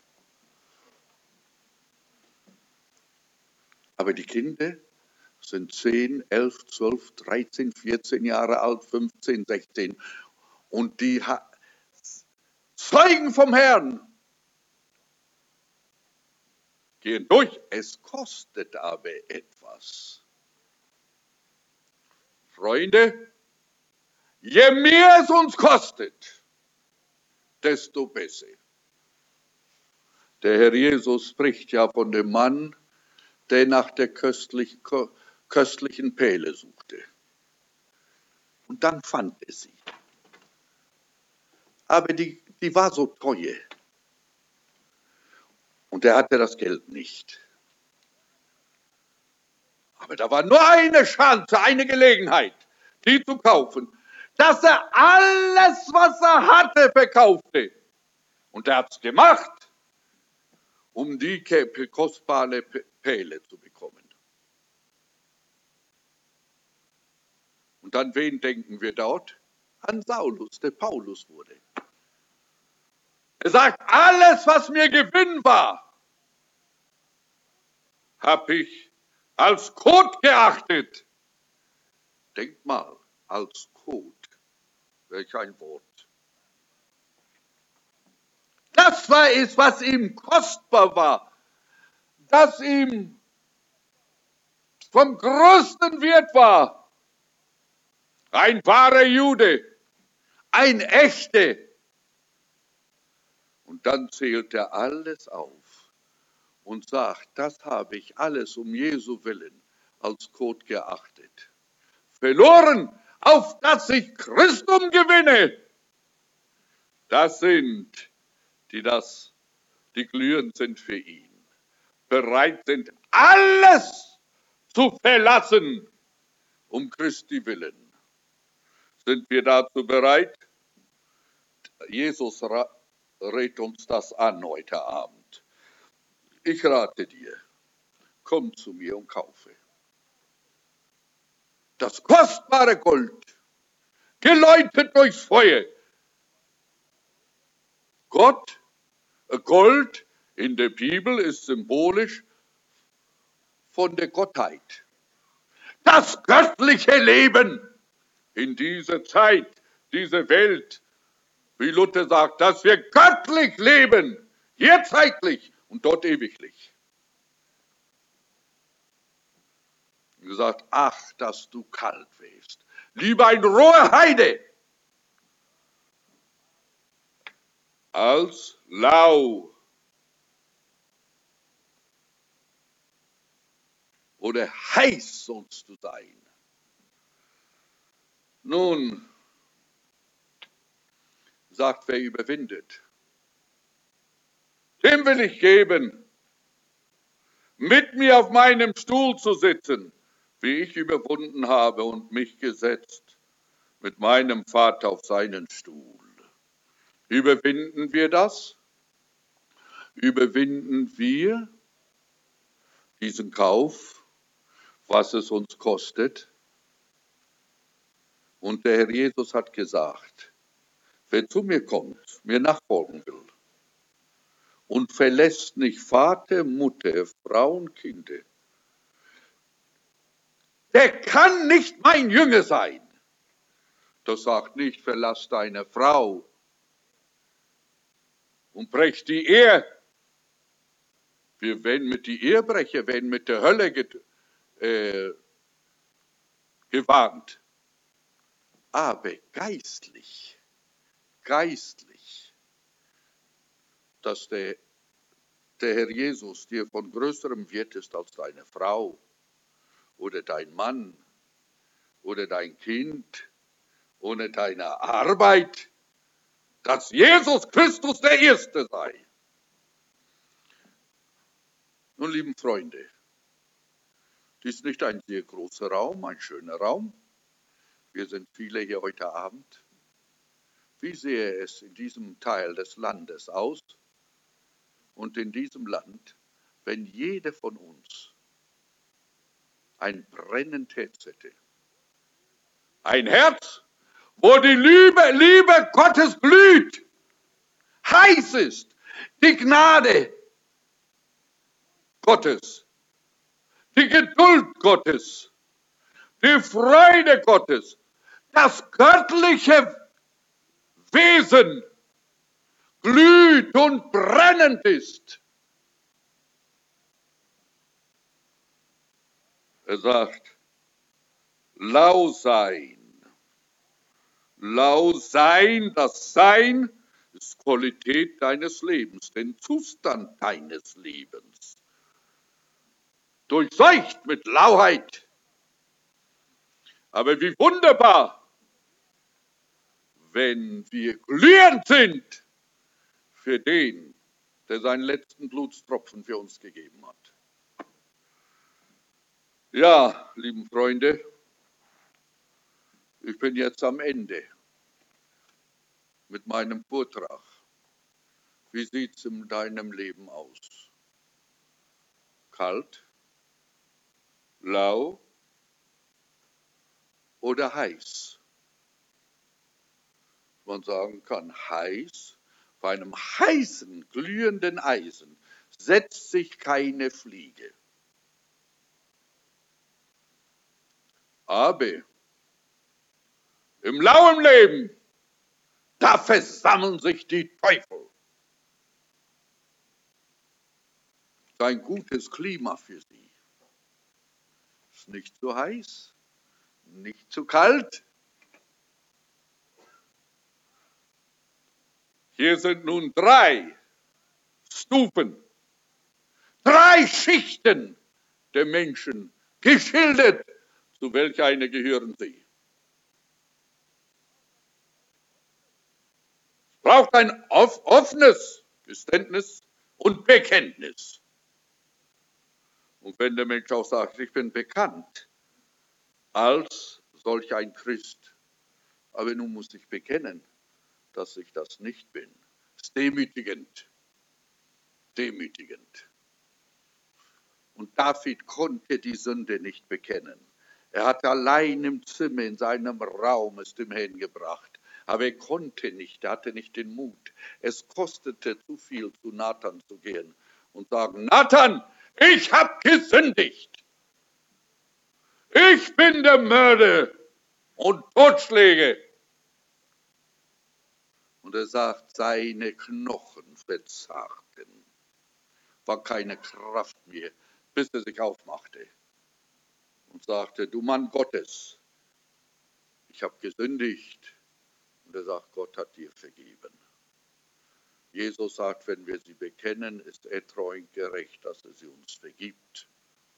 Aber die Kinder sind 10, 11, 12, 13, 14 Jahre alt, 15, 16. Und die Zeugen vom Herrn gehen durch. Es kostet aber etwas. Freunde, je mehr es uns kostet, desto besser. Der Herr Jesus spricht ja von dem Mann, der nach der köstlichen Pelle suchte. Und dann fand er sie. Aber die war so teuer. Und er hatte das Geld nicht. Aber da war nur eine Chance, eine Gelegenheit, die zu kaufen, dass er alles, was er hatte, verkaufte. Und er hat es gemacht, um die kostbare Pelle zu bekommen. Und an wen denken wir dort? An Saulus, der Paulus wurde. Er sagt, alles, was mir Gewinn war, habe ich als Kot geachtet. Denkt mal, als Kot. Welch ein Wort. Das war es, was ihm kostbar war. Das ihm vom größten Wert war. Ein wahrer Jude. Ein echter. Und dann zählt er alles auf und sagt, das habe ich alles um Jesu Willen als Kot geachtet. Verloren, auf dass ich Christum gewinne. Das sind, die glühend sind für ihn, bereit sind, alles zu verlassen, um Christi willen. Sind wir dazu bereit? Jesus rät uns das an heute Abend. Ich rate dir, komm zu mir und kaufe. Das kostbare Gold, geläutet durchs Feuer. Gold in der Bibel ist symbolisch von der Gottheit. Das göttliche Leben in dieser Zeit, dieser Welt, wie Luther sagt, dass wir göttlich leben, hier zeitlich und dort ewiglich. Und gesagt, ach, dass du kalt wärst. Lieber ein roher Heide als lau oder heiß sollst du sein. Nun, sagt, wer überwindet, dem will ich geben, mit mir auf meinem Stuhl zu sitzen, wie ich überwunden habe und mich gesetzt mit meinem Vater auf seinen Stuhl. Überwinden wir das? Überwinden wir diesen Kauf, was es uns kostet? Und der Herr Jesus hat gesagt, wer zu mir kommt, mir nachfolgen will und verlässt nicht Vater, Mutter, Frauen, Kinder, der kann nicht mein Jünger sein. Das sagt nicht, verlass deine Frau und brech die Ehe. Wir werden mit die Ehebrecher, werden mit der Hölle gewarnt. Aber geistlich, dass der Herr Jesus dir von größerem Wert ist als deine Frau oder dein Mann oder dein Kind oder deine Arbeit, dass Jesus Christus der Erste sei. Nun, lieben Freunde, dies ist nicht ein sehr großer Raum, ein schöner Raum. Wir sind viele hier heute Abend. Wie sähe es in diesem Teil des Landes aus und in diesem Land, wenn jeder von uns ein brennendes Herz hätte? Ein Herz, wo die Liebe Gottes glüht, heiß ist, die Gnade Gottes, die Geduld Gottes, die Freude Gottes, das göttliche Wesen glüht und brennend ist. Er sagt, lau sein, das Sein ist Qualität deines Lebens, den Zustand deines Lebens. Durchseucht mit Lauheit. Aber wie wunderbar, wenn wir glühend sind für den, der seinen letzten Blutstropfen für uns gegeben hat. Ja, lieben Freunde, ich bin jetzt am Ende mit meinem Vortrag. Wie sieht es in deinem Leben aus? Kalt, lau oder heiß? Man sagen kann, heiß, auf einem heißen, glühenden Eisen setzt sich keine Fliege. Aber im lauen Leben, da versammeln sich die Teufel. Ein gutes Klima für sie. Ist nicht zu heiß, nicht zu kalt. Hier sind nun 3 Stufen, 3 Schichten der Menschen geschildert. Zu welcher eine gehören sie? Es braucht ein offenes Geständnis und Bekenntnis. Und wenn der Mensch auch sagt, ich bin bekannt als solch ein Christ, aber nun muss ich bekennen, dass ich das nicht bin. Das ist demütigend. Demütigend. Und David konnte die Sünde nicht bekennen. Er hat allein im Zimmer, in seinem Raum es dem Herrn gebracht. Aber er konnte nicht, er hatte nicht den Mut. Es kostete zu viel, zu Nathan zu gehen und sagen, Nathan, ich habe gesündigt. Ich bin der Mörder und Totschläger. Und er sagt, seine Knochen verzagten. War keine Kraft mehr, bis er sich aufmachte und sagte, du Mann Gottes, ich habe gesündigt. Und er sagt, Gott hat dir vergeben. Jesus sagt, wenn wir sie bekennen, ist er treu und gerecht, dass er sie uns vergibt.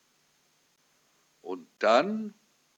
Und dann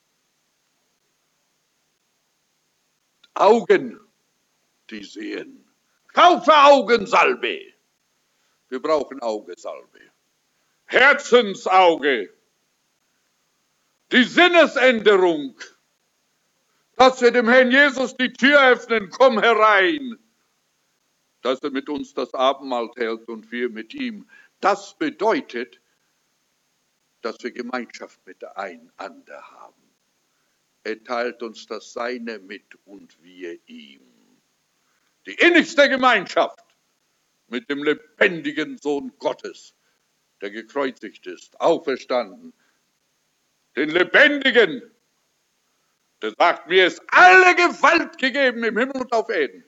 Augen, die sehen. Kaufe Augensalbe. Wir brauchen Augensalbe. Herzensauge. Die Sinnesänderung. Dass wir dem Herrn Jesus die Tür öffnen, komm herein. Dass er mit uns das Abendmahl hält und wir mit ihm. Das bedeutet, dass wir Gemeinschaft miteinander haben. Er teilt uns das Seine mit und wir ihm. Die innigste Gemeinschaft mit dem lebendigen Sohn Gottes, der gekreuzigt ist, auferstanden. Den Lebendigen, der sagt, mir ist alle Gewalt gegeben im Himmel und auf Erden.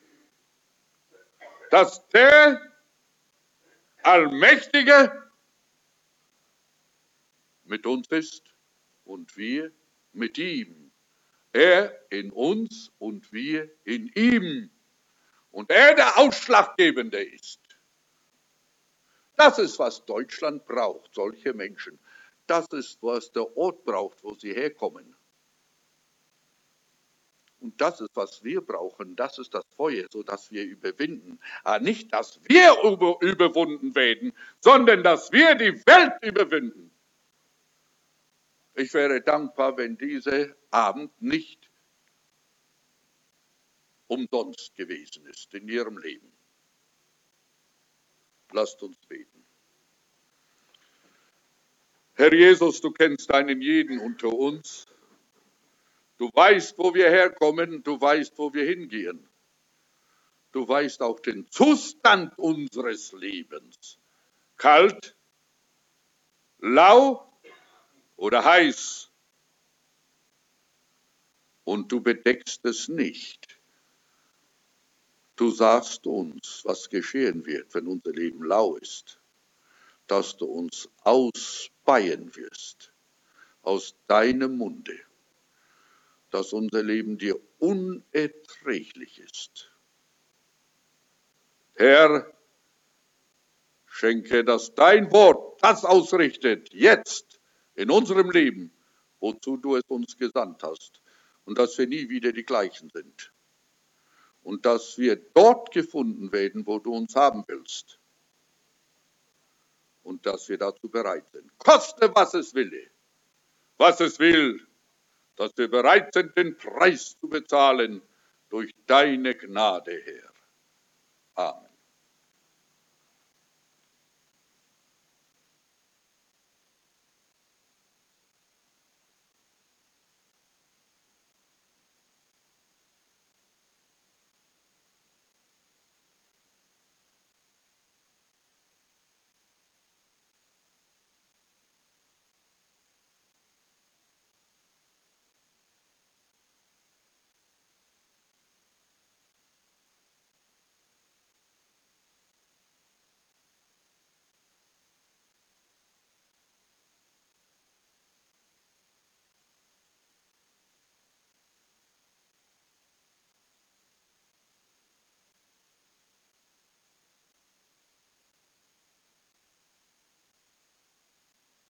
Dass der Allmächtige mit uns ist und wir mit ihm. Er in uns und wir in ihm. Und er der Ausschlaggebende ist. Das ist, was Deutschland braucht, solche Menschen. Das ist, was der Ort braucht, wo sie herkommen. Und das ist, was wir brauchen. Das ist das Feuer, sodass wir überwinden. Nicht, dass wir überwunden werden, sondern dass wir die Welt überwinden. Ich wäre dankbar, wenn dieser Abend nicht umsonst gewesen ist in ihrem Leben. Lasst uns beten. Herr Jesus, du kennst einen jeden unter uns. Du weißt, wo wir herkommen, du weißt, wo wir hingehen. Du weißt auch den Zustand unseres Lebens. Kalt, lau oder heiß. Und du bedeckst es nicht. Du sagst uns, was geschehen wird, wenn unser Leben lau ist. Dass du uns ausspeien wirst aus deinem Munde. Dass unser Leben dir unerträglich ist. Herr, schenke, dass dein Wort das ausrichtet, jetzt in unserem Leben, wozu du es uns gesandt hast. Und dass wir nie wieder die gleichen sind. Und dass wir dort gefunden werden, wo du uns haben willst. Und dass wir dazu bereit sind. Koste, was es will. Was es will. Dass wir bereit sind, den Preis zu bezahlen durch deine Gnade, Herr. Amen.